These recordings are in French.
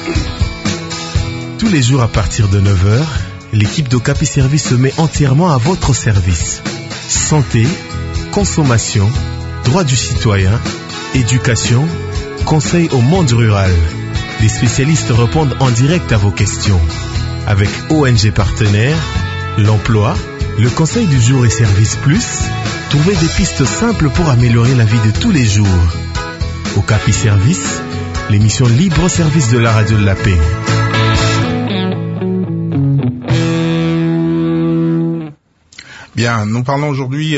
Tous les jours à partir de 9h, l'équipe d'Okapi Service se met entièrement à votre service. Santé, consommation, droits du citoyen, éducation, conseil au monde rural. Les spécialistes répondent en direct à vos questions. Avec ONG partenaires, l'emploi, le conseil du jour et Service Plus, trouvez des pistes simples pour améliorer la vie de tous les jours. Okapi Service, l'émission libre au service de la radio de la paix. Bien, nous parlons aujourd'hui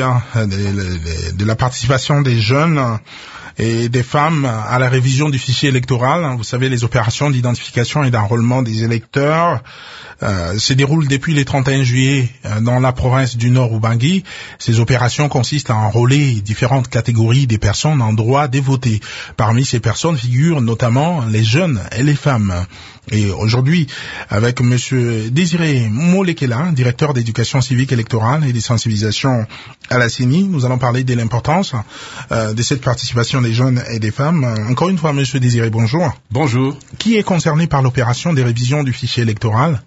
de la participation des jeunes et des femmes à la révision du fichier électoral. Vous savez, les opérations d'identification et d'enrôlement des électeurs se déroulent depuis le 31 juillet dans la province du Nord Ubangi. Ces opérations consistent à enrôler différentes catégories des personnes en droit de voter. Parmi ces personnes figurent notamment les jeunes et les femmes. Et aujourd'hui, avec Monsieur Désiré Molekela, directeur d'éducation civique électorale et de sensibilisation à la CENI, nous allons parler de l'importance de cette participation des jeunes et des femmes. Encore une fois, Monsieur Désiré, bonjour. Bonjour. Qui est concerné par l'opération de révision du fichier électoral?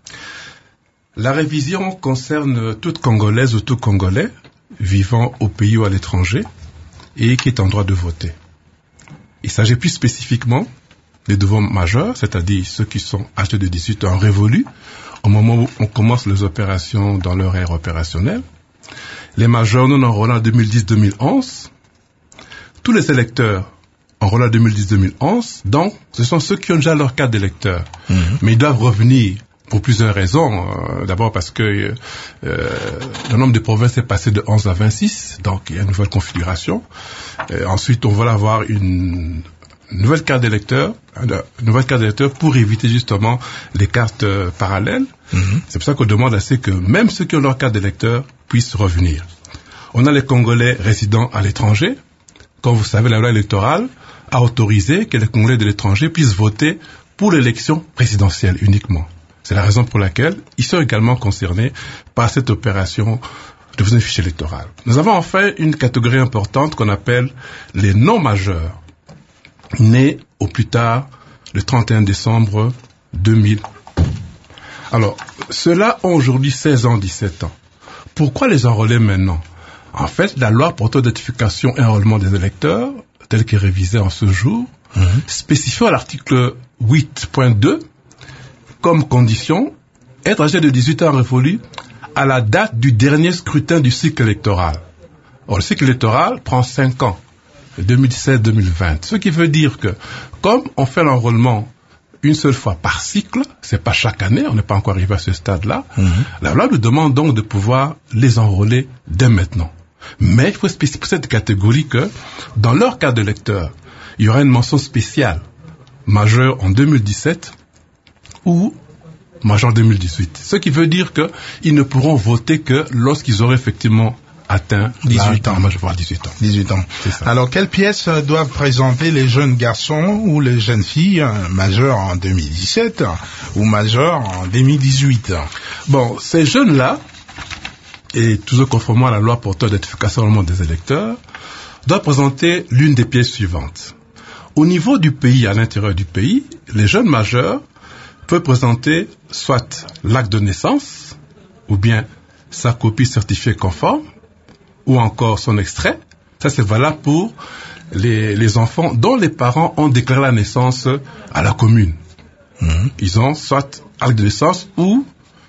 La révision concerne toute Congolaise ou tout Congolais vivant au pays ou à l'étranger et qui est en droit de voter. Il s'agit plus spécifiquement des devoirs majeurs, c'est-à-dire ceux qui sont âgés de 18 ans révolus au moment où on commence les opérations dans leur ère opérationnelle. Les majeurs non enrôlés en 2010-2011, tous les électeurs enrôlés en 2010-2011, donc ce sont ceux qui ont déjà leur carte d'électeur, mais ils doivent revenir pour plusieurs raisons. D'abord parce que le nombre de provinces est passé de 11 à 26, donc il y a une nouvelle configuration. Ensuite, on va avoir une nouvelle carte d'électeur pour éviter justement les cartes parallèles. C'est pour ça qu'on demande à ce que même ceux qui ont leur carte d'électeur puissent revenir. On a les Congolais résidant à l'étranger. Comme vous savez, la loi électorale a autorisé que les Congolais de l'étranger puissent voter pour l'élection présidentielle uniquement. C'est la raison pour laquelle ils sont également concernés par cette opération de révision du fichier électoral. Nous avons enfin une catégorie importante qu'on appelle les non-majeurs, nés au plus tard le 31 décembre 2000. Alors, ceux-là ont aujourd'hui 16 ans, 17 ans. Pourquoi les enrôler maintenant? En fait, la loi portant notification et enrôlement des électeurs, telle qu'est révisée en ce jour, spécifie à l'article 8.2 comme condition être âgé de 18 ans révolu à la date du dernier scrutin du cycle électoral. Or, le cycle électoral prend 5 ans. 2017-2020. Ce qui veut dire que, comme on fait l'enrôlement une seule fois par cycle, c'est pas chaque année, on n'est pas encore arrivé à ce stade-là, la loi nous demande donc de pouvoir les enrôler dès maintenant. Mais il faut spécifier pour cette catégorie que, dans leur carte d'électeur, il y aura une mention spéciale, majeur en 2017 ou majeur en 2018. Ce qui veut dire que ils ne pourront voter que lorsqu'ils auront effectivement atteint 18 ans. Moi, je vois 18 ans. 18 ans. Alors, quelles pièces doivent présenter les jeunes garçons ou les jeunes filles majeurs en 2017 ou majeurs en 2018? Bon, ces jeunes-là, et toujours conformément à la loi portant notification des électeurs, doivent présenter l'une des pièces suivantes. Au niveau du pays, à l'intérieur du pays, les jeunes majeurs peuvent présenter soit l'acte de naissance, ou bien sa copie certifiée conforme, ou encore son extrait. Ça, c'est valable pour les enfants dont les parents ont déclaré la naissance à la commune. Ils ont soit acte de naissance ou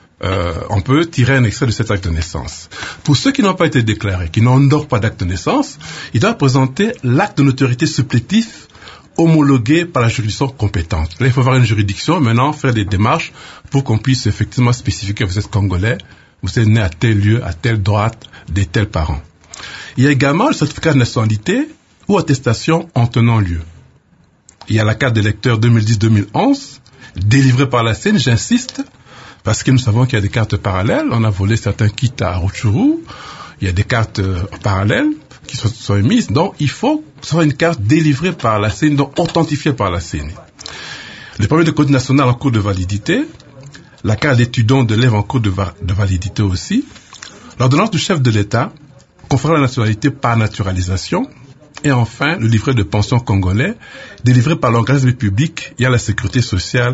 on peut tirer un extrait de cet acte de naissance. Pour ceux qui n'ont pas été déclarés, qui n'ont pas d'acte de naissance, ils doivent présenter l'acte de notoriété supplétif homologué par la juridiction compétente. Là, il faut avoir une juridiction, maintenant faire des démarches pour qu'on puisse effectivement spécifier que vous êtes congolais, vous êtes né à tel lieu, à telle droite, des tels parents. Il y a également le certificat de nationalité ou attestation en tenant lieu. Il y a la carte d'électeur 2010-2011, délivrée par la CENI, j'insiste, parce que nous savons qu'il y a des cartes parallèles. On a volé certains kits à Rutshuru. Il y a des cartes parallèles qui sont émises. Donc, il faut que ce soit une carte délivrée par la CENI, donc authentifiée par la CENI. Le permis de conduite national en cours de validité, la carte d'étudiant de l'élève en cours de validité aussi, l'ordonnance du chef de l'État, conférant la nationalité par naturalisation, et enfin le livret de pension congolais, délivré par l'organisme public et à la sécurité sociale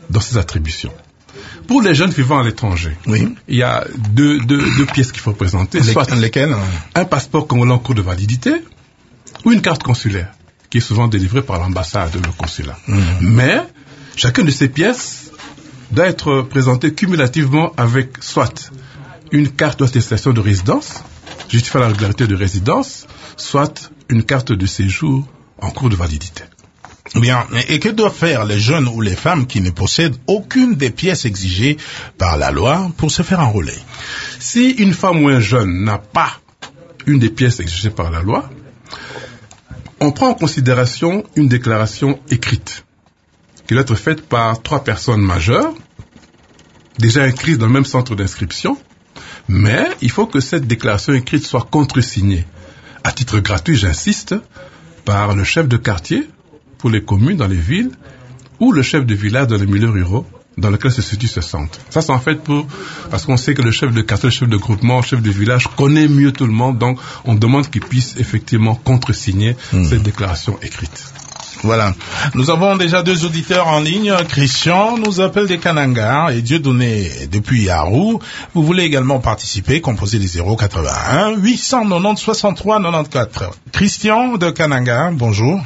dans ses attributions. Pour les jeunes vivant à l'étranger, Oui. il y a deux pièces qu'il faut présenter. Soit Lesquelles? un passeport congolais en cours de validité ou une carte consulaire qui est souvent délivrée par l'ambassade ou le consulat. Mais chacune de ces pièces doit être présentée cumulativement avec soit une carte d'attestation de résidence, justifiant la régularité de résidence, soit une carte de séjour en cours de validité. Bien. Et que doivent faire les jeunes ou les femmes qui ne possèdent aucune des pièces exigées par la loi pour se faire enrôler? Si une femme ou un jeune n'a pas une des pièces exigées par la loi, on prend en considération une déclaration écrite qui doit être faite par 3 personnes majeures, déjà inscrites dans le même centre d'inscription, mais il faut que cette déclaration écrite soit contresignée, à titre gratuit, j'insiste, par le chef de quartier pour les communes dans les villes ou le chef de village dans les milieux ruraux dans lequel se situe ce centre. Ça, c'est en fait parce qu'on sait que le chef de quartier, le chef de groupement, le chef de village connaît mieux tout le monde, donc on demande qu'il puisse effectivement contresigner cette déclaration écrite. Voilà. Nous avons déjà 2 auditeurs en ligne. Christian nous appelle des Kananga et Dieudonné depuis Yarou. Vous voulez également participer, composez les 081 890 63 94. Christian de Kananga, bonjour.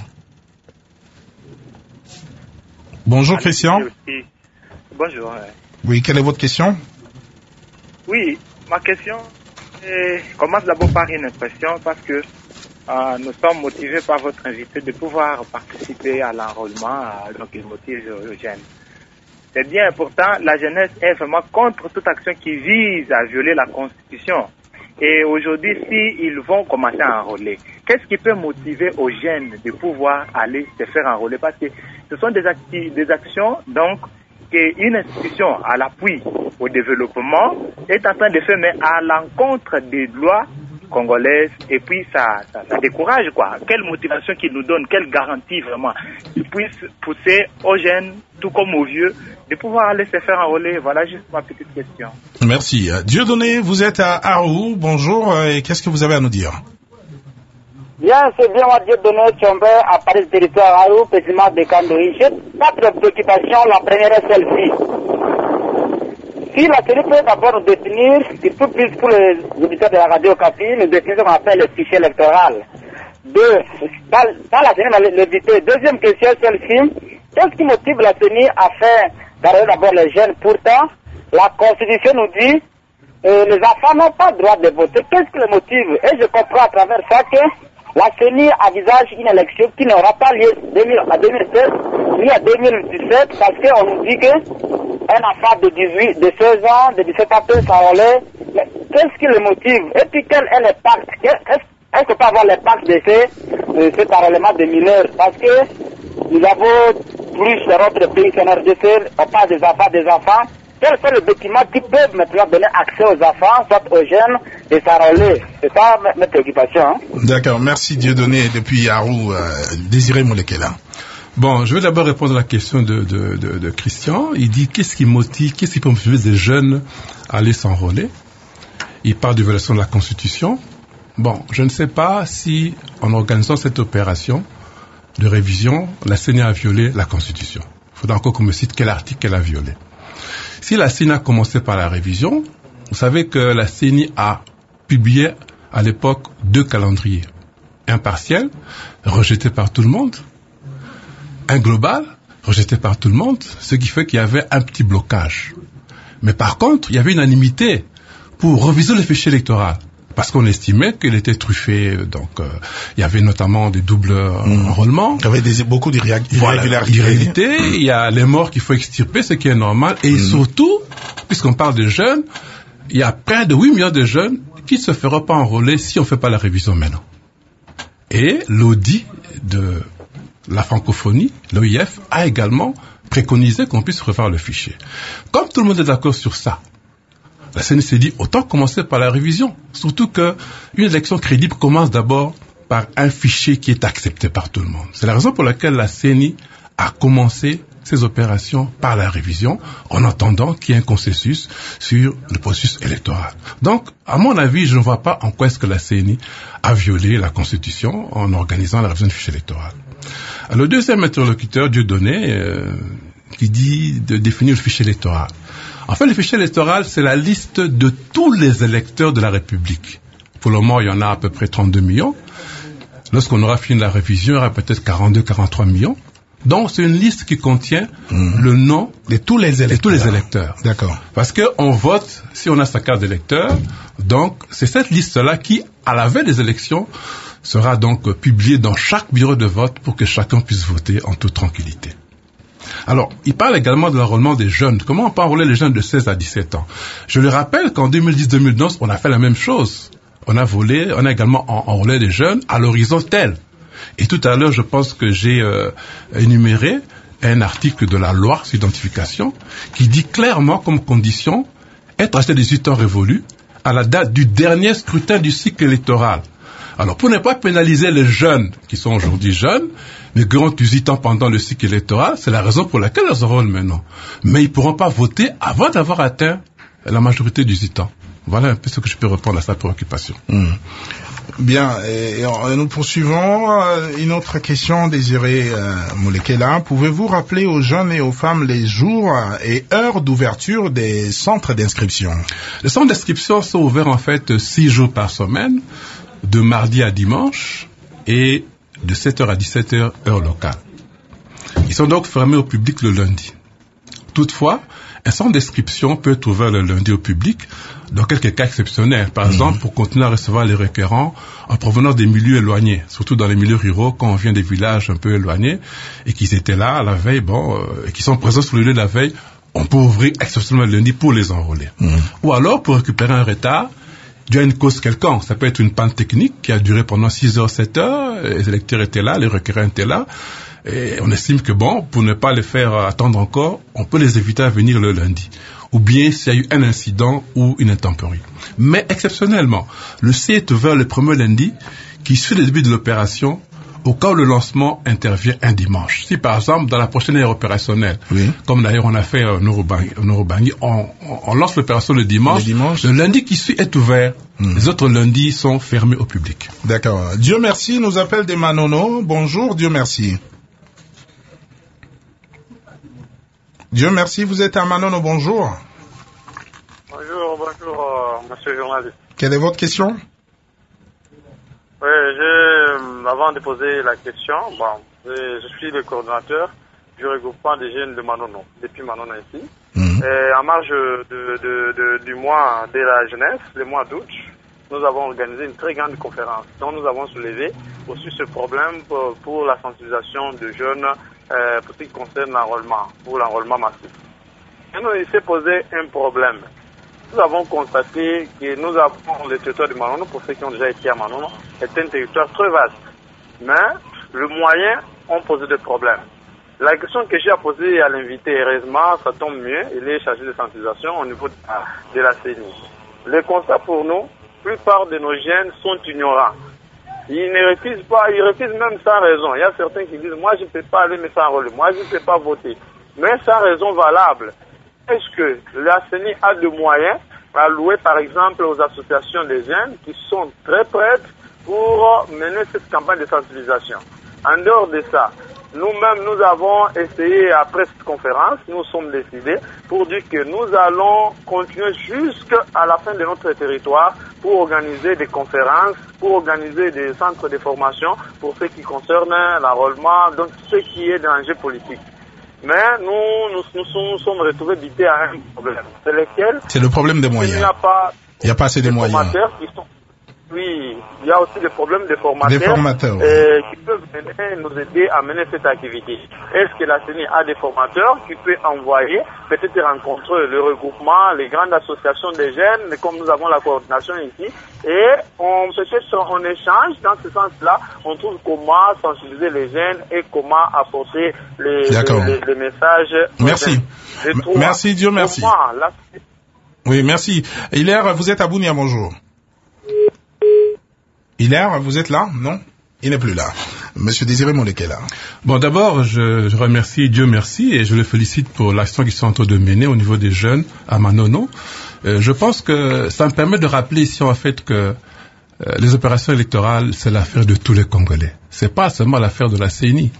Bonjour Christian. Bonjour. Oui, quelle est votre question? Oui, ma question commence d'abord par une impression parce que nous sommes motivés par votre invité de pouvoir participer à l'enrôlement, donc il motive aux jeunes. C'est bien important, la jeunesse est vraiment contre toute action qui vise à violer la Constitution. Et aujourd'hui, s'ils vont commencer à enrôler, qu'est-ce qui peut motiver aux jeunes de pouvoir aller se faire enrôler? Parce que ce sont des actions, donc, qu'une institution à l'appui au développement est en train de faire, mais à l'encontre des lois congolaises, et puis ça décourage, quoi. Quelle motivation qu'ils nous donnent, quelle garantie vraiment qu'ils puissent pousser aux jeunes, tout comme aux vieux, de pouvoir aller se faire enrôler. Voilà juste ma petite question. Merci. Dieudonné, vous êtes à Arou. Bonjour, et qu'est-ce que vous avez à nous dire? Bien, c'est bien, moi, Dieudonné Tchombe, à Paris, territoire Arou, président de Kandoui. J'ai 4 préoccupations. La première est celle-ci. Si la CENI peut d'abord nous définir, surtout plus pour les auditeurs de la radio Okapi, nous définir ce qu'on appelle le fichier électoral. Dans la CENI, l'éditer. Deuxième question, celle-ci. Qu'est-ce qui motive la CENI à faire garder d'abord les jeunes? Pourtant, la Constitution nous dit les enfants n'ont pas le droit de voter. Qu'est-ce qui les motive? Et je comprends à travers ça que la CENI envisage une élection qui n'aura pas lieu à 2016 ni à 2017 parce qu'on nous dit que un enfant de 16 ans, de 17 ans peut s'enrôler. Qu'est-ce qui le motive? Et puis quel est l'impact? Est-ce qu'on peut avoir l'impact de cet enrôlement de mineurs? Parce que nous avons plus dans notre pays qu'en RDC, on parle des enfants. Quels sont les documents qui peuvent maintenant donner accès aux enfants, soit aux jeunes, et s'enrôler? C'est ça mes préoccupations. D'accord, merci Dieudonné depuis Yarou, Désiré Moulekela. Bon, je vais d'abord répondre à la question de Christian. Il dit qu'est-ce qui peut motiver des jeunes à aller s'enrôler? Il parle de violation de la Constitution. Bon, je ne sais pas si en organisant cette opération de révision, la CENI a violé la Constitution. Il faudra encore qu'on me cite quel article elle a violé. Si la CENI a commencé par la révision, vous savez que la CENI a publié à l'époque 2 calendriers. Un partiel, rejeté par tout le monde, un global, rejeté par tout le monde, ce qui fait qu'il y avait un petit blocage. Mais par contre, il y avait une unanimité pour réviser le fichier électoral, parce qu'on estimait qu'il était truffé, donc il y avait notamment des doubles enrôlements. Il y avait beaucoup d'irrégularités. Il y a les morts qu'il faut extirper, ce qui est normal, et surtout, puisqu'on parle de jeunes, il y a près de 8 millions de jeunes qui ne se feront pas enrôler si on ne fait pas la révision maintenant. Et l'audit de la francophonie, l'OIF, a également préconisé qu'on puisse refaire le fichier. Comme tout le monde est d'accord sur ça, la CENI s'est dit, autant commencer par la révision. Surtout qu'une élection crédible commence d'abord par un fichier qui est accepté par tout le monde. C'est la raison pour laquelle la CENI a commencé ces opérations par la révision, en attendant qu'il y ait un consensus sur le processus électoral. Donc, à mon avis, je ne vois pas en quoi est-ce que la CENI a violé la Constitution en organisant la révision du fichier électoral. Le deuxième interlocuteur, Dieudonné, qui dit de définir le fichier électoral. En fait, le fichier électoral, c'est la liste de tous les électeurs de la République. Pour le moment, il y en a à peu près 32 millions. Lorsqu'on aura fini la révision, il y aura peut-être 42, 43 millions. Donc, c'est une liste qui contient le nom de tous les électeurs. D'accord. Parce que on vote si on a sa carte d'électeur. Donc, c'est cette liste-là qui, à la veille des élections, sera donc publiée dans chaque bureau de vote pour que chacun puisse voter en toute tranquillité. Alors, il parle également de l'enrôlement des jeunes. Comment on peut enrôler les jeunes de 16 à 17 ans? Je le rappelle qu'en 2010-2011, on a fait la même chose. On a également enrôlé les jeunes à l'horizon tel. Et tout à l'heure, je pense que j'ai énuméré un article de la loi sur l'identification qui dit clairement comme condition être âgé de 18 ans révolu à la date du dernier scrutin du cycle électoral. Alors, pour ne pas pénaliser les jeunes qui sont aujourd'hui jeunes, mais qui ont 18 ans pendant le cycle électoral, c'est la raison pour laquelle ils enrôlent maintenant. Mais ils ne pourront pas voter avant d'avoir atteint la majorité de 18 ans. Voilà un peu ce que je peux répondre à sa préoccupation. Bien, et nous poursuivons. Une autre question, Désiré Molekela. Pouvez-vous rappeler aux jeunes et aux femmes les jours et heures d'ouverture des centres d'inscription? Les centres d'inscription sont ouverts en fait 6 jours par semaine, de mardi à dimanche et de 7h à 17h, heure locale. Ils sont donc fermés au public le lundi. Toutefois, un centre d'inscription peut être ouvert le lundi au public dans quelques cas exceptionnels. Par exemple, pour continuer à recevoir les requérants en provenance des milieux éloignés, surtout dans les milieux ruraux, quand on vient des villages un peu éloignés et qu'ils étaient là à la veille, et qui sont présents sur le lieu de la veille, on peut ouvrir exceptionnellement le lundi pour les enrôler. Ou alors, pour récupérer un retard, dû à une cause quelconque, ça peut être une panne technique qui a duré pendant 6 heures, 7 heures, les électeurs étaient là, les requérants étaient là, et on estime que pour ne pas les faire attendre encore, on peut les éviter à venir le lundi. Ou bien s'il y a eu un incident ou une intempérie. Mais exceptionnellement, le C est ouvert le premier lundi qui suit le début de l'opération au cas où le lancement intervient un dimanche. Si par exemple, dans la prochaine ère opérationnelle, comme d'ailleurs on a fait au Norobangi, on lance l'opération le dimanche, le lundi qui suit est ouvert. Les autres lundis sont fermés au public. D'accord. Dieu merci, nous appelle des Manono. Bonjour, Dieu merci. Dieu merci, vous êtes à Manono, bonjour. Bonjour, monsieur le journaliste. Quelle est votre question? Oui, avant de poser la question, je suis le coordinateur du regroupement des jeunes de Manono, depuis Manono ici. Et en marge du mois de la jeunesse, le mois d'août, nous avons organisé une très grande conférence dont nous avons soulevé aussi ce problème pour la sensibilisation des jeunes pour ce qui concerne l'enrôlement, pour l'enrôlement massif. Et il s'est posé un problème. Nous avons constaté que nous avons le territoire de Manono, pour ceux qui ont déjà été à Manono, est un territoire très vaste. Mais le moyen ont posé des problèmes. La question que j'ai à poser à l'invité, heureusement, ça tombe mieux, il est chargé de sensibilisation au niveau de la CENI. Le constat pour nous, la plupart de nos jeunes sont ignorants. Ils ne refusent pas, ils refusent même sans raison. Il y a certains qui disent, moi je ne peux pas aller me faire enrôler, moi je ne peux pas voter. Mais sans raison valable. Est-ce que la CENI a des moyens à louer par exemple aux associations des jeunes qui sont très prêtes pour mener cette campagne de sensibilisation? En dehors de ça, nous-mêmes, nous avons essayé, après cette conférence, nous sommes décidés pour dire que nous allons continuer jusqu'à la fin de notre territoire pour organiser des conférences, pour organiser des centres de formation pour ce qui concerne l'enrôlement, donc ce qui est danger politique. Mais nous sommes retrouvés butés à un problème. C'est lequel? C'est le problème des moyens. Il n'y a pas assez de moyens. Oui, il y a aussi des problèmes de formateurs, qui peuvent nous aider à mener cette activité. Est-ce que la CENI a des formateurs qui peuvent envoyer, peut-être rencontrer le regroupement, les grandes associations des jeunes, comme nous avons la coordination ici, et peut-être on échange dans ce sens-là, on trouve comment sensibiliser les jeunes et comment apporter les messages. Merci. Merci, Dieu merci. Oui, merci. Hilaire, vous êtes à Bounia, bonjour. Hilaire, vous êtes là? Non? Il n'est plus là. Monsieur Désiré Molekela. Bon, d'abord, je remercie Dieu merci et je le félicite pour l'action qu'ils sont en train de mener au niveau des jeunes à Manono. Je pense que ça me permet de rappeler ici en fait que les opérations électorales, c'est l'affaire de tous les Congolais. C'est pas seulement l'affaire de la CENI.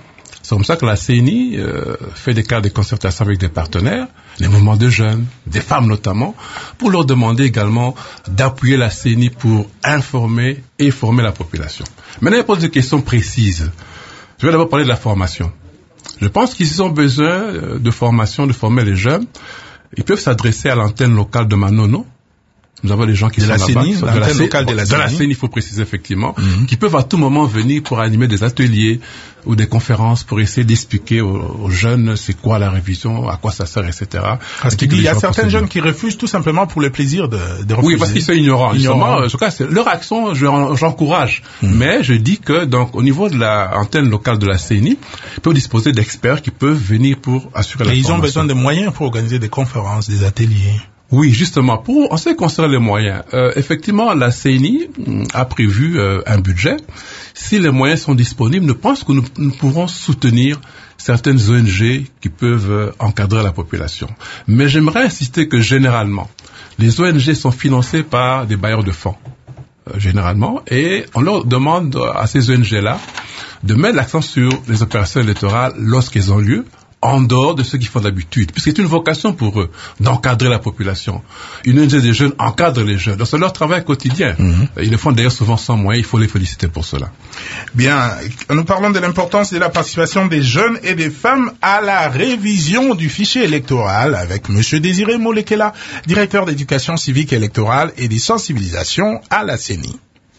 C'est comme ça que la CENI fait des cadres de concertation avec des partenaires, les mouvements de jeunes, des femmes notamment, pour leur demander également d'appuyer la CENI pour informer et former la population. Maintenant, il pose des questions précises. Je vais d'abord parler de la formation. Je pense qu'ils ont besoin de formation, de former les jeunes. Ils peuvent s'adresser à l'antenne locale de Manono. Nous avons des gens qui sont là-bas. L'antenne locale de la CENI, il faut préciser effectivement, qui peuvent à tout moment venir pour animer des ateliers ou des conférences pour essayer d'expliquer aux jeunes c'est quoi la révision, à quoi ça sert, etc. Parce qu'il y a certains jeunes qui refusent tout simplement pour le plaisir de refuser. Oui, parce qu'ils sont ignorants. En tout cas, leur action, j'encourage. Mais je dis que donc au niveau de l'antenne locale de la CENI, ils peuvent disposer d'experts qui peuvent venir pour assurer la formation. Et ils ont besoin de moyens pour organiser des conférences, des ateliers. Oui, justement, en ce qui concerne les moyens, effectivement, la CENI a prévu un budget. Si les moyens sont disponibles, je pense que nous pourrons soutenir certaines ONG qui peuvent encadrer la population. Mais j'aimerais insister que généralement, les ONG sont financées par des bailleurs de fonds, généralement, et on leur demande à ces ONG-là de mettre l'accent sur les opérations électorales lorsqu'elles ont lieu, en dehors de ce qu'ils font d'habitude, puisque c'est une vocation pour eux d'encadrer la population. Une ONG des jeunes encadre les jeunes. Donc c'est leur travail quotidien. Ils le font d'ailleurs souvent sans moyens, il faut les féliciter pour cela. Bien, nous parlons de l'importance de la participation des jeunes et des femmes à la révision du fichier électoral avec Monsieur Désiré Molekela, directeur d'éducation civique et électorale et des sensibilisations à la CENI.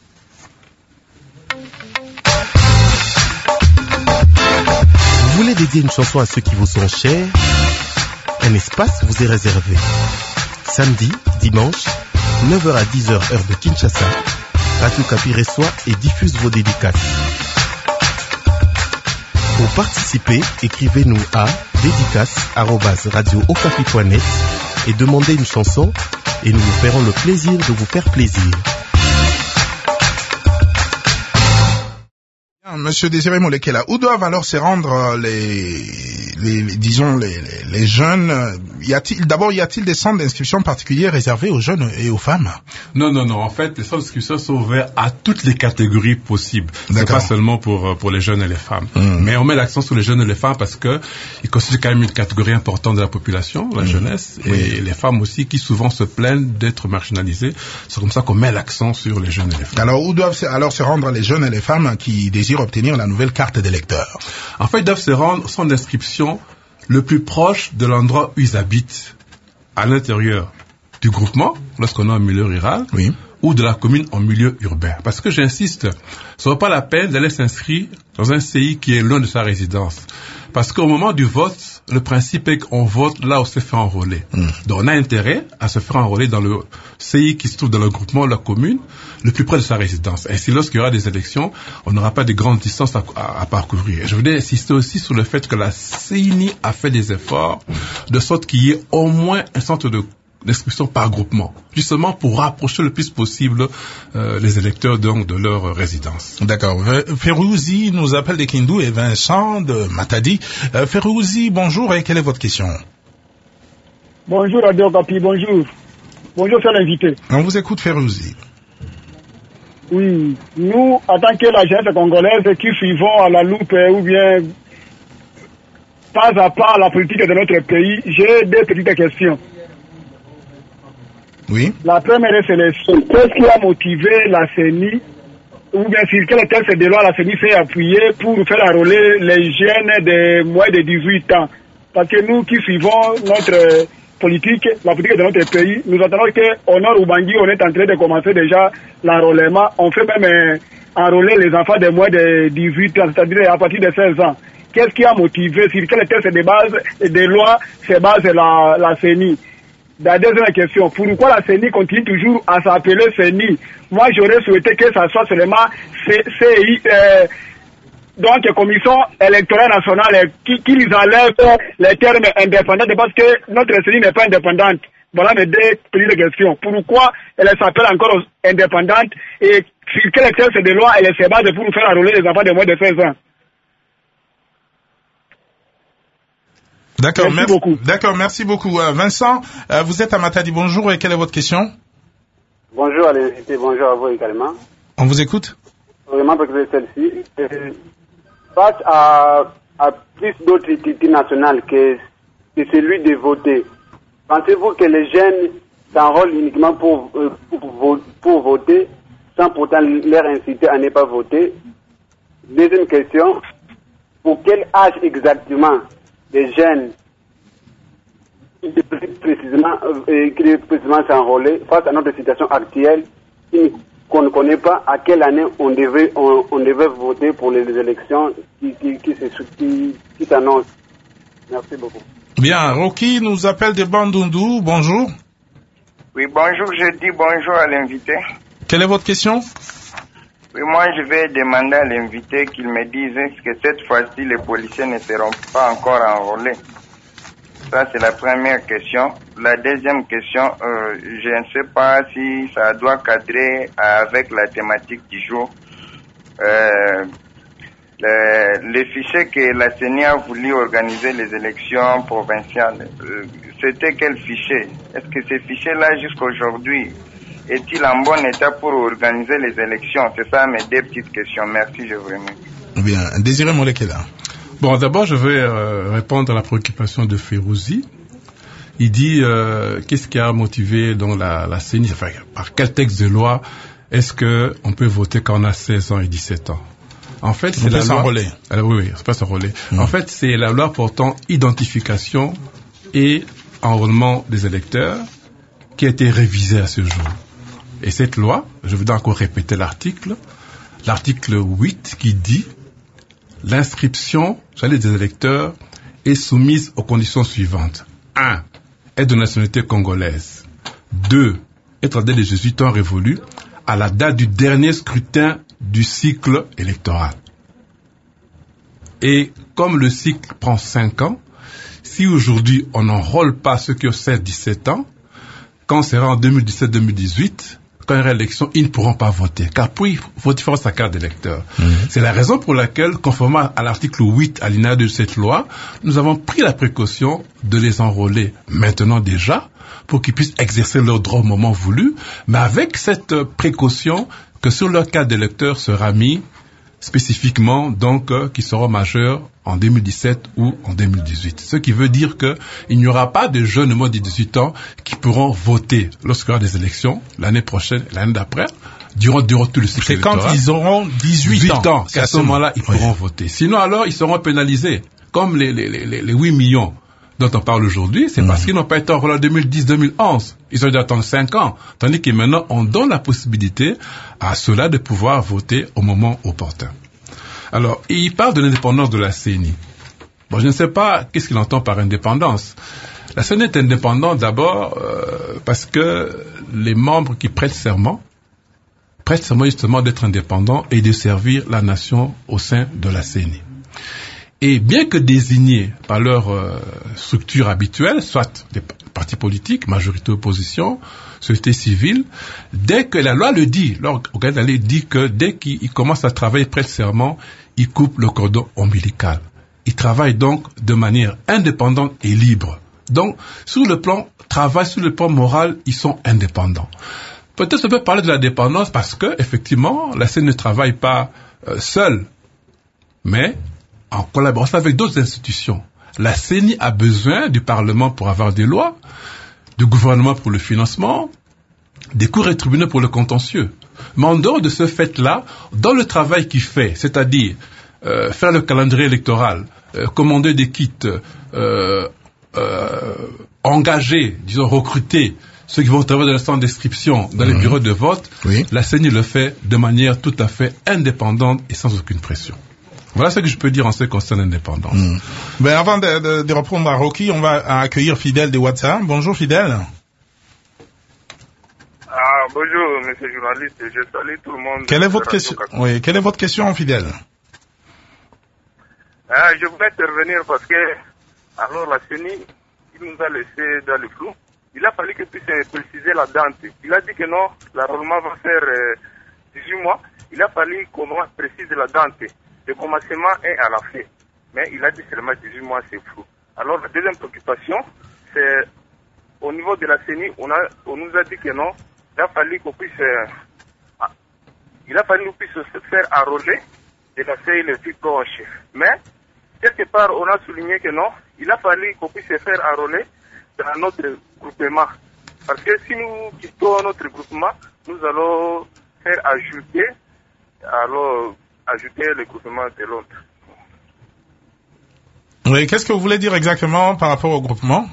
Vous voulez dédier une chanson à ceux qui vous sont chers? Un espace vous est réservé. Samedi, dimanche, 9h à 10h heure de Kinshasa, Radio Okapi reçoit et diffuse vos dédicaces. Pour participer, écrivez-nous à dédicaces@radiookapi.net et demandez une chanson et nous vous ferons le plaisir de vous faire plaisir. Monsieur Désiré Molekela, où doivent alors se rendre les jeunes? Y a-t-il des centres d'inscription particuliers réservés aux jeunes et aux femmes? Non. En fait, les centres d'inscription sont ouverts à toutes les catégories possibles. C'est pas seulement pour les jeunes et les femmes. Mais on met l'accent sur les jeunes et les femmes parce que ils constituent quand même une catégorie importante de la population, la jeunesse, et les femmes aussi qui souvent se plaignent d'être marginalisées. C'est comme ça qu'on met l'accent sur les jeunes et les femmes. Alors, où doivent alors se rendre les jeunes et les femmes qui désirent obtenir la nouvelle carte d'électeur? En fait, ils doivent se rendre au centre d'inscription le plus proche de l'endroit où ils habitent, à l'intérieur du groupement, lorsqu'on est en milieu rural, ou de la commune en milieu urbain. Parce que j'insiste, ce n'est pas la peine d'aller s'inscrire dans un CI qui est loin de sa résidence. Parce qu'au moment du vote, le principe est qu'on vote là où se fait enrôler. Donc on a intérêt à se faire enrôler dans le CI qui se trouve dans le groupement, la commune, le plus près de sa résidence. Ainsi, lorsqu'il y aura des élections, on n'aura pas de grandes distances à parcourir. Et je voudrais insister aussi sur le fait que la CENI a fait des efforts de sorte qu'il y ait au moins un centre d'inscription par groupement, justement pour rapprocher le plus possible les électeurs donc de leur résidence. D'accord. Férouzi nous appelle de Kindu et Vincent de Matadi. Férouzi, bonjour, et quelle est votre question? Bonjour Radio Okapi, bonjour. Bonjour, cher invité. On vous écoute, Férouzi. Oui, nous, en tant que la jeunesse congolaise qui suivons à la loupe ou bien pas à pas la politique de notre pays, j'ai deux petites questions. Oui. La première est qu'est-ce qui a motivé la CENI, ou bien sur quel texte de loi la CENI s'est appuyée pour faire enrôler les jeunes de moins de 18 ans? Parce que nous qui suivons notre politique, la politique de notre pays, nous attendons qu'au Nord Ubangi, on est en train de commencer déjà l'enrôlement. On fait même enrôler les enfants de moins de 18 ans, c'est-à-dire à partir de 16 ans. Qu'est-ce qui a motivé, sur quel texte de base, de loi se base la CENI? La deuxième question, pourquoi la CENI continue toujours à s'appeler CENI? Moi, j'aurais souhaité que ça soit seulement CI, donc Commission électorale nationale, qui enlève les termes indépendants, parce que notre CENI n'est pas indépendante. Voilà mes deux petites questions. Pourquoi elle s'appelle encore indépendante et sur quel texte de loi elle se base pour faire enrôler les enfants de moins de 16 ans? D'accord, merci beaucoup. D'accord, merci beaucoup. Vincent, vous êtes à Matadi, bonjour, et quelle est votre question? Bonjour à l'invité, bonjour à vous également. On vous écoute? Vraiment, parce que celle-ci, face à a plus d'autres titres nationales que celui de voter. Pensez-vous que les jeunes s'enrôlent uniquement pour voter, sans pourtant leur inciter à ne pas voter? Deuxième question, pour quel âge exactement les jeunes précisément s'enrôler face à notre situation actuelle qu'on ne connaît pas à quelle année on devait voter pour les élections qui s'annoncent. Merci beaucoup. Bien, Rocky nous appelle de Bandundu. Bonjour. Oui, bonjour, je dis bonjour à l'invité. Quelle est votre question? Oui, moi je vais demander à l'invité qu'il me dise que cette fois-ci les policiers ne seront pas encore enrôlés. Ça c'est la première question. La deuxième question, je ne sais pas si ça doit cadrer avec la thématique du jour. Les fichiers que la CENI a voulu organiser les élections provinciales, c'était quel fichier? Est-ce que ces fichiers-là jusqu'à aujourd'hui est-il en bon état pour organiser les élections? C'est ça mes deux petites questions. Merci, je vous remercie. Bien, Désiré Molekela. Bon, d'abord, je vais répondre à la préoccupation de Férouzi. Il dit qu'est-ce qui a motivé donc la CENI, enfin, par quel texte de loi est-ce que on peut voter quand on a 16 ans et 17 ans? En fait, c'est la loi. Oui, c'est pas s'enrôler. En fait, c'est la loi portant identification et enrôlement des électeurs qui a été révisée à ce jour. Et cette loi, je vais encore répéter l'article 8 qui dit l'inscription des électeurs est soumise aux conditions suivantes. 1. Être de nationalité congolaise. 2. Être âgé de 18 ans révolus à la date du dernier scrutin du cycle électoral. Et comme le cycle prend 5 ans, si aujourd'hui on n'enrôle pas ceux qui ont 16-17 ans, quand on sera en 2017-2018, quand il y aura élection, ils ne pourront pas voter. Car puis, il faut faire sa carte d'électeur. C'est la raison pour laquelle, conformément à l'article 8 alinéa de cette loi, nous avons pris la précaution de les enrôler maintenant déjà, pour qu'ils puissent exercer leur droit au moment voulu, mais avec cette précaution que sur leur carte d'électeur sera mis spécifiquement donc qui seront majeurs en 2017 ou en 2018. Ce qui veut dire que il n'y aura pas de jeunes de moins de 18 ans qui pourront voter lorsqu'il y aura des élections l'année prochaine, l'année d'après, durant tout le cycle électoral. C'est quand ils auront 18 ans qu'à ce moment-là ils pourront voter. Sinon alors ils seront pénalisés, comme les 8 millions dont on parle aujourd'hui, c'est parce qu'ils n'ont pas été enrôlés en 2010-2011. Ils ont dû attendre 5 ans. Tandis que maintenant, on donne la possibilité à ceux-là de pouvoir voter au moment opportun. Alors, il parle de l'indépendance de la CENI. Bon, je ne sais pas qu'est-ce qu'il entend par indépendance. La CENI est indépendante d'abord parce que les membres qui prêtent serment justement d'être indépendants et de servir la nation au sein de la CENI. Et bien que désignés par leur structure habituelle, soit des partis politiques, majorité opposition, société civile, dès que la loi le dit, l'organe dit que dès qu'ils commencent à travailler près de serment, ils coupent le cordon ombilical. Ils travaillent donc de manière indépendante et libre. Donc, sur le plan travail, sur le plan moral, ils sont indépendants. Peut-être on peut parler de la dépendance parce que, effectivement, la CENI ne travaille pas seule, mais en collaboration avec d'autres institutions. La CENI a besoin du Parlement pour avoir des lois, du gouvernement pour le financement, des cours et tribunaux pour le contentieux. Mais en dehors de ce fait-là, dans le travail qu'il fait, c'est-à-dire faire le calendrier électoral, commander des kits, engager, disons recruter ceux qui vont travailler dans le centre d'inscription, dans les bureaux de vote, la CENI le fait de manière tout à fait indépendante et sans aucune pression. Voilà ce que je peux dire en ce qui concerne l'indépendance. Ben avant de répondre à Rocky, on va accueillir Fidèle de WhatsApp. Bonjour Fidèle. Bonjour monsieur le journaliste, je salue tout le monde. Quelle est votre question? Oui, quelle est votre question, Fidèle? Je voulais intervenir parce que alors la CENI, il nous a laissé dans le flou. Il a fallu que puisse préciser la date. Il a dit que non, l'enrôlement va faire 18 mois. Il a fallu qu'on précise la date. Le commencement est à la fin. Mais il a dit seulement 18 mois, c'est flou. Alors, la deuxième préoccupation, c'est au niveau de la CENI, on nous a dit que non, il a fallu qu'on puisse se faire enrôler de la CENI le titre en chef. Mais, quelque part, on a souligné que non, il a fallu qu'on puisse se faire enrôler dans notre groupement. Parce que si nous quittons notre groupement, nous allons faire ajouter le groupement de l'autre. Oui, qu'est-ce que vous voulez dire exactement par rapport au groupement?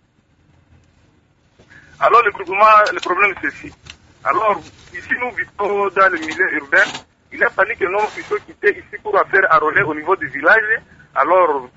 Alors, le groupement, le problème c'est ceci. Alors, ici, nous vivons dans le milieu urbain. Il a fallu que nous puissions quitter ici pour faire enrôler au niveau du village. Alors,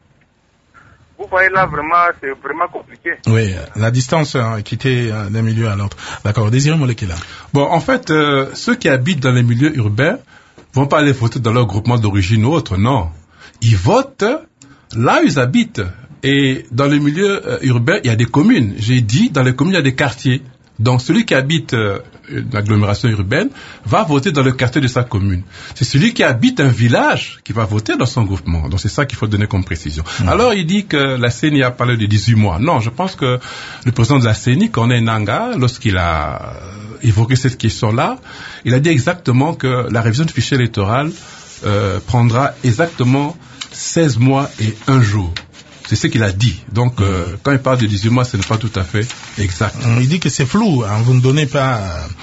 vous voyez là, vraiment, c'est vraiment compliqué. Oui, la distance, quitter d'un milieu à l'autre. D'accord, Désiré Molekela. Bon, en fait, ceux qui habitent dans les milieux urbains vont pas aller voter dans leur groupement d'origine ou autre, non. Ils votent là où ils habitent. Et dans les milieux urbains, il y a des communes. J'ai dit, dans les communes, il y a des quartiers. Donc, celui qui habite une agglomération urbaine va voter dans le quartier de sa commune. C'est celui qui habite un village qui va voter dans son groupement. Donc, c'est ça qu'il faut donner comme précision. Alors, il dit que la CENI a parlé de 18 mois. Non, je pense que le président de la CENI, Corneille Nangaa, lorsqu'il a évoqué cette question-là, il a dit exactement que la révision du fichier électoral prendra exactement 16 mois et 1 jour. C'est ce qu'il a dit. Donc, quand il parle de 18 mois, ce n'est pas tout à fait exact. Il dit que c'est flou, hein. Vous ne donnez pas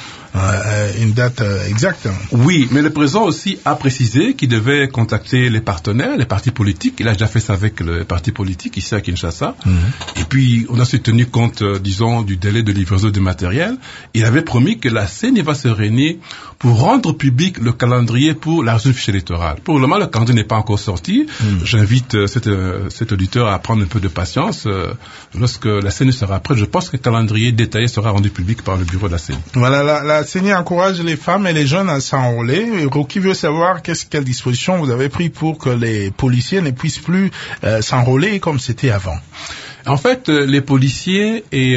une date exacte. Oui, mais le président aussi a précisé qu'il devait contacter les partenaires, les partis politiques. Il a déjà fait ça avec les partis politiques ici à Kinshasa. Et puis, on a aussi tenu compte, disons, du délai de livraison du matériel. Il avait promis que la CENI va se réunir pour rendre public le calendrier pour la révision du fichier électoral. Pour le moment, le calendrier n'est pas encore sorti. J'invite cet auditeur à prendre un peu de patience. Lorsque la CENI sera prête, je pense que le calendrier détaillé sera rendu public par le bureau de la CENI. Voilà, la CENI encourage les femmes et les jeunes à s'enrôler. Rocky veut savoir quelles dispositions vous avez prises pour que les policiers ne puissent plus s'enrôler comme c'était avant. En fait, les policiers et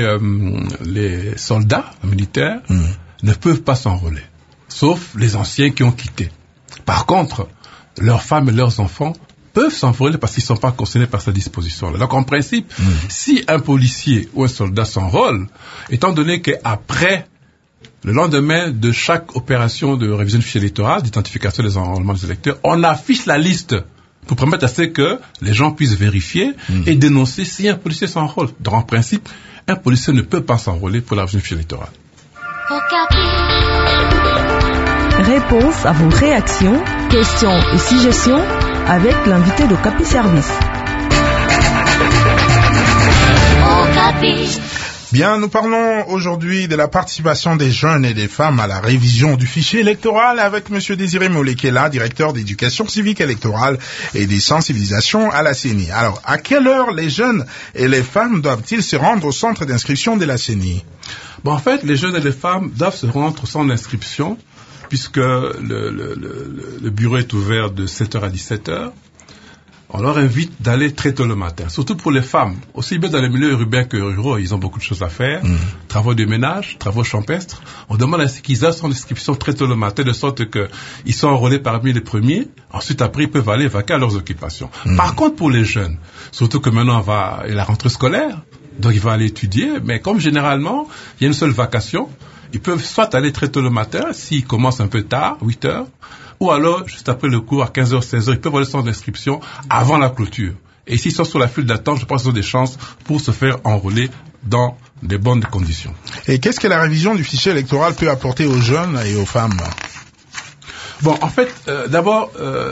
les soldats militaires ne peuvent pas s'enrôler, sauf les anciens qui ont quitté. Par contre, leurs femmes et leurs enfants peuvent s'enrôler parce qu'ils ne sont pas concernés par cette disposition-là. Donc, en principe, si un policier ou un soldat s'enrôle, étant donné qu'après le lendemain de chaque opération de révision du fichier électoral, d'identification des enrôlements des électeurs, on affiche la liste pour permettre à ce que les gens puissent vérifier et dénoncer si un policier s'enrôle. Donc, en principe, un policier ne peut pas s'enrôler pour la révision du fichier électoral. Réponse à vos réactions, questions et suggestions avec l'invité d'Okapi Service. Bien, nous parlons aujourd'hui de la participation des jeunes et des femmes à la révision du fichier électoral avec Monsieur Désiré Molekela, directeur d'éducation civique électorale et des sensibilisations à la CENI. Alors, à quelle heure les jeunes et les femmes doivent-ils se rendre au centre d'inscription de la CENI? Bon, en fait, les jeunes et les femmes doivent se rendre au centre d'inscription puisque le bureau est ouvert de 7h à 17h. On leur invite d'aller très tôt le matin, surtout pour les femmes, aussi bien dans les milieux urbains que ruraux, ils ont beaucoup de choses à faire, travaux de ménage, travaux champestres. On demande à ce qu'ils aient son inscription très tôt le matin, de sorte qu'ils sont enrôlés parmi les premiers, ensuite après ils peuvent aller vaquer à leurs occupations. Par contre pour les jeunes, surtout que maintenant il y a la rentrée scolaire, donc ils vont aller étudier, mais comme généralement, il y a une seule vacation, ils peuvent soit aller très tôt le matin, s'ils commencent un peu tard, 8h, ou alors, juste après le cours, à 15h, 16h, ils peuvent aller sans inscription avant la clôture. Et s'ils sont sur la file d'attente, je pense qu'ils ont des chances pour se faire enrôler dans de bonnes conditions. Et qu'est-ce que la révision du fichier électoral peut apporter aux jeunes et aux femmes? Bon, en fait, d'abord,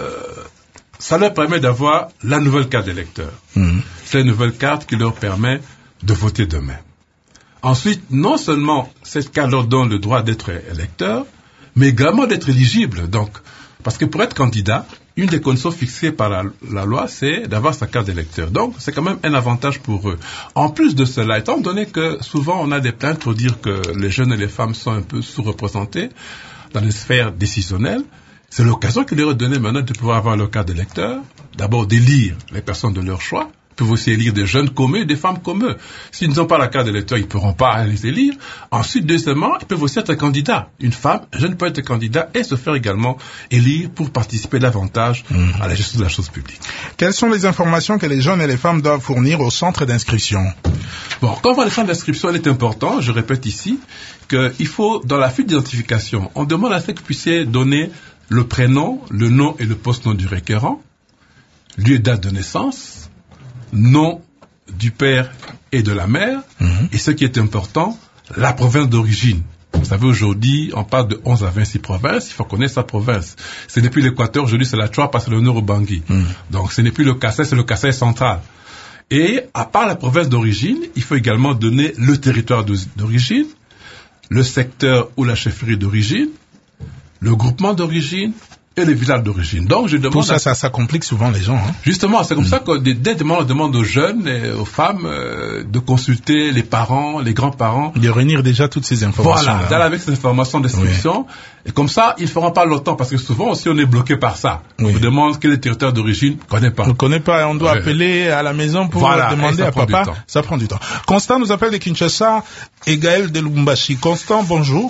ça leur permet d'avoir la nouvelle carte d'électeur. C'est la nouvelle carte qui leur permet de voter demain. Ensuite, non seulement cette carte leur donne le droit d'être électeur, mais également d'être éligible. Donc, parce que pour être candidat, une des conditions fixées par la loi, c'est d'avoir sa carte d'électeur. Donc, c'est quand même un avantage pour eux. En plus de cela, étant donné que souvent on a des plaintes pour dire que les jeunes et les femmes sont un peu sous-représentés dans les sphères décisionnelles, c'est l'occasion qui leur est donnée maintenant de pouvoir avoir leur carte d'électeur, d'abord d'élire les personnes de leur choix. Ils peuvent aussi élire des jeunes comme eux, des femmes comme eux. S'ils n'ont pas la carte d'électeur, ils ne pourront pas les élire. Ensuite, deuxièmement, ils peuvent aussi être candidats. Une femme, un jeune peut être candidat et se faire également élire pour participer davantage à la gestion de la chose publique. Quelles sont les informations que les jeunes et les femmes doivent fournir au centre d'inscription? Bon, quand on voit le centre d'inscription, il est important, je répète ici, qu'il faut, dans la fiche d'identification, on demande à ce que vous puissiez donner le prénom, le nom et le post-nom du requérant, lieu et date de naissance, nom du père et de la mère, et ce qui est important, la province d'origine. Vous savez, aujourd'hui, on parle de 11 à 26 provinces, il faut connaître sa province. Ce n'est plus l'Équateur, aujourd'hui c'est la Choapa, c'est le Nord-Ubangui. Donc ce n'est plus le Kassai, c'est le Kassai central. Et à part la province d'origine, il faut également donner le territoire d'origine, le secteur ou la chefferie d'origine, le groupement d'origine et le village d'origine. Donc je demande... Tout ça, ça complique souvent les gens. Hein. Justement, c'est comme ça que dès on demande aux jeunes et aux femmes de consulter les parents, les grands-parents. De réunir déjà toutes ces informations. Voilà, d'aller avec ces informations d'instruction. Et comme ça, ils ne feront pas longtemps, parce que souvent aussi on est bloqué par ça. On vous demande quel est le territoire d'origine, on ne connaît pas. On ne connaît pas, on doit appeler à la maison pour demander à papa. Ça prend du temps. Constant nous appelle de Kinshasa et Gaël de Lubumbashi. Constant, bonjour.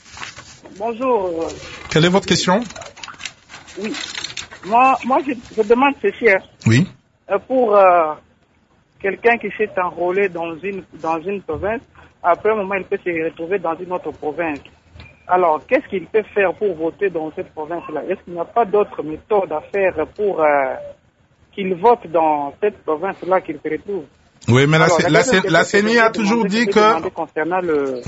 Bonjour. Quelle est votre question? Oui. Moi je demande ceci. Oui. Pour quelqu'un qui s'est enrôlé dans une province, après un moment, il peut se retrouver dans une autre province. Alors, qu'est-ce qu'il peut faire pour voter dans cette province-là? Est-ce qu'il n'y a pas d'autres méthodes à faire pour qu'il vote dans cette province-là qu'il se retrouve? Oui, mais la CENI a toujours dit que... Concernant le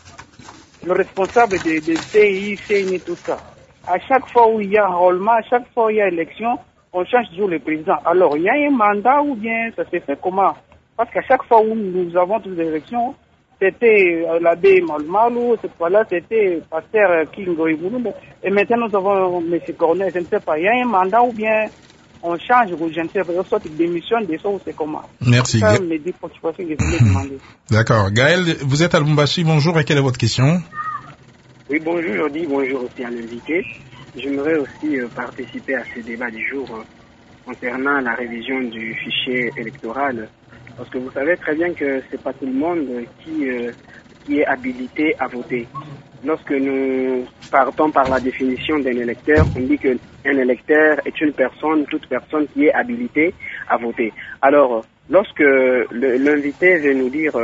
responsable des CI, CNI, tout ça. À chaque fois où il y a enrôlement, à chaque fois où il y a élection, on change toujours le président. Alors, il y a un mandat ou bien ça se fait comment? Parce qu'à chaque fois où nous avons toutes les élections, c'était l'abbé Malmalou, cette fois-là, c'était pasteur Kingo Ibounou. Et maintenant, nous avons M. Cornet, je ne sais pas. Il y a un mandat ou bien on change ou je ne sais pas. Une sorte de démission de ça ou c'est comment? Merci. Ça me dit pour que je voulais demander. D'accord. Gaël, vous êtes à Lubumbashi. Bonjour et quelle est votre question? Oui, bonjour Jordi, bonjour aussi à l'invité. J'aimerais aussi participer à ce débat du jour concernant la révision du fichier électoral. Parce que vous savez très bien que c'est pas tout le monde qui est habilité à voter. Lorsque nous partons par la définition d'un électeur, on dit qu'un électeur est une personne, toute personne qui est habilitée à voter. Alors, lorsque l'invité veut nous dire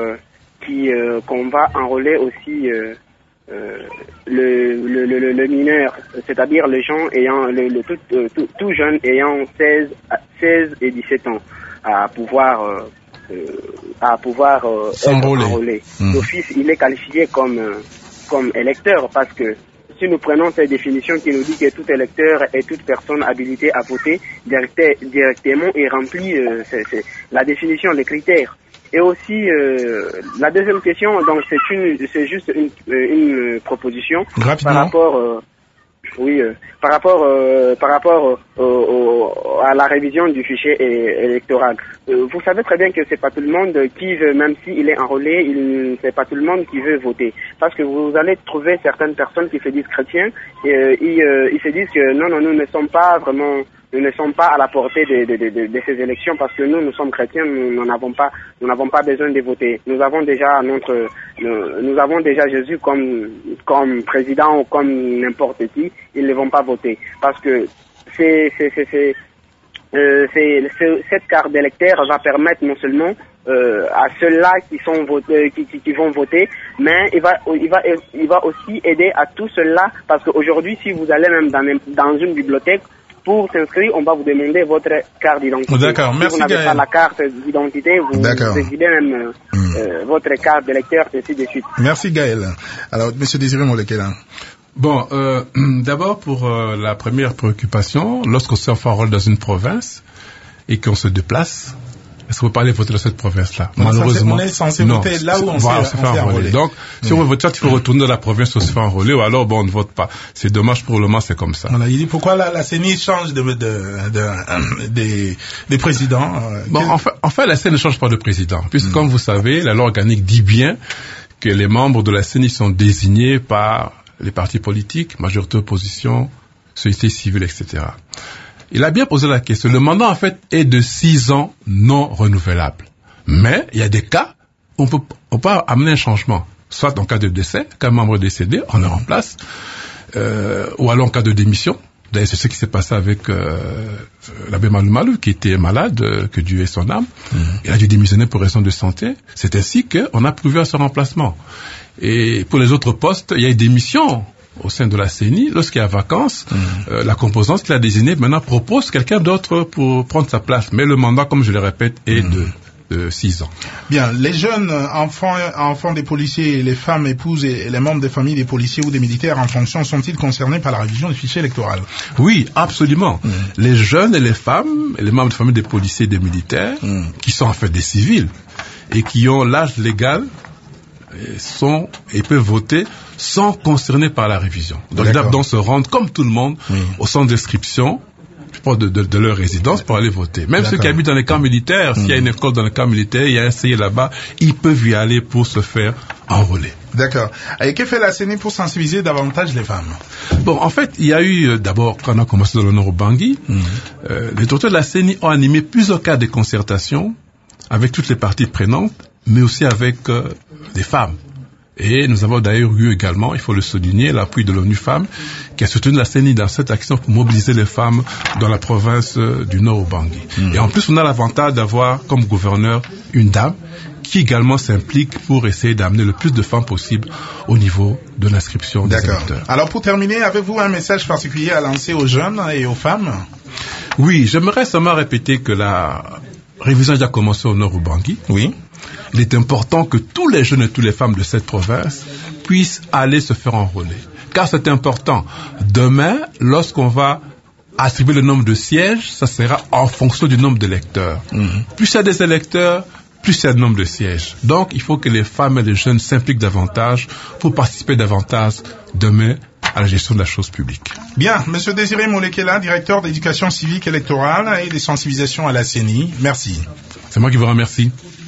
qu'on va enrôler aussi le mineur, c'est-à-dire les gens ayant tout jeune ayant 16 et 17 ans à pouvoir s'enrôler. D'office, il est qualifié comme électeur parce que si nous prenons cette définition qui nous dit que tout électeur et toute personne habilitée à voter directement et remplit la définition, les critères. Et aussi la deuxième question, donc c'est juste une proposition. Rapidement. Par rapport à la révision du fichier électoral. Vous savez très bien que c'est pas tout le monde qui veut, même s'il est enrôlé, c'est pas tout le monde qui veut voter. Parce que vous allez trouver certaines personnes qui se disent chrétiens, ils se disent que non, nous ne sommes pas à la portée de ces élections parce que nous sommes chrétiens, nous n'avons pas besoin de voter. Nous avons déjà Jésus comme président ou comme n'importe qui, ils ne vont pas voter parce que cette carte d'électeur va permettre non seulement à ceux-là qui vont voter, mais il va aussi aider à tous ceux-là parce qu'aujourd'hui, si vous allez même dans une bibliothèque pour s'inscrire, on va vous demander votre carte d'identité. D'accord, merci. Si vous n'avez pas la carte d'identité, vous exhibez même votre carte d'électeur, ainsi de suite. Merci Gaël. Alors, Monsieur Désiré Molekela. Bon, d'abord pour la première préoccupation, lorsqu'on s'enrôle dans une province et qu'on se déplace, est-ce qu'on peut pas aller voter dans cette province-là? Malheureusement, on est censé voter là où on s'est fait enrôler. Donc, si on veut voter, il faut retourner dans la province où on se fait enrôler, ou alors, on ne vote pas. C'est dommage pour le moment, c'est comme ça. Voilà, il dit pourquoi la CENI change des présidents. En fait, la CENI ne change pas de président, puisque comme vous savez, la loi organique dit bien que les membres de la CENI sont désignés par les partis politiques, majorité opposition, société civile, etc. Il a bien posé la question. Le mandat, en fait, est de 6 ans non renouvelable. Mais, il y a des cas où on peut amener un changement. Soit en cas de décès, qu'un membre est décédé, on le remplace, ou alors en cas de démission. D'ailleurs, c'est ce qui s'est passé avec l'abbé Malmalou, qui était malade, que Dieu ait son âme. Il a dû démissionner pour raison de santé. C'est ainsi qu'on a prouvé à son remplacement. Et pour les autres postes, il y a une démission au sein de la CENI, lorsqu'il y a vacances, la composante qu'il a désignée maintenant propose quelqu'un d'autre pour prendre sa place. Mais le mandat, comme je le répète, est de 6 ans. Bien, les jeunes enfants des policiers et les femmes épouses et les membres des familles des policiers ou des militaires en fonction sont-ils concernés par la révision du fichier électoral? Oui, absolument. Les jeunes et les femmes et les membres des familles des policiers et des militaires, qui sont en fait des civils et qui ont l'âge légal, et peuvent voter, sont concernés par la révision. Donc ils doivent donc se rendre comme tout le monde au centre d'inscription de leur résidence pour aller voter. Même ceux qui habitent dans les camps militaires, s'il y a une école dans les camps militaires, il y a un CI là-bas, ils peuvent y aller pour se faire enrôler. D'accord. Et que fait la CENI pour sensibiliser davantage les femmes? Bon, en fait, il y a eu, d'abord, quand on a commencé dans le Nord Bangui, les autorités de la CENI ont animé plusieurs cas de concertation avec toutes les parties prenantes, mais aussi avec des femmes. Et nous avons d'ailleurs eu également, il faut le souligner, l'appui de l'ONU Femmes, qui a soutenu la CENI dans cette action pour mobiliser les femmes dans la province du Nord Bangui. Et en plus, on a l'avantage d'avoir comme gouverneur une dame qui également s'implique pour essayer d'amener le plus de femmes possible au niveau de l'inscription des électeurs. Alors pour terminer, avez-vous un message particulier à lancer aux jeunes et aux femmes? Oui, j'aimerais seulement répéter que la révision a déjà commencé au Nord Bangui. Oui. Il est important que tous les jeunes et toutes les femmes de cette province puissent aller se faire enrôler. Car c'est important. Demain, lorsqu'on va attribuer le nombre de sièges, ça sera en fonction du nombre d'électeurs. Plus il y a des électeurs, plus il y a de nombre de sièges. Donc, il faut que les femmes et les jeunes s'impliquent davantage pour participer davantage demain à la gestion de la chose publique. Bien, Monsieur Désiré Molekela, directeur d'éducation civique électorale et de sensibilisation à la CENI, merci. C'est moi qui vous remercie.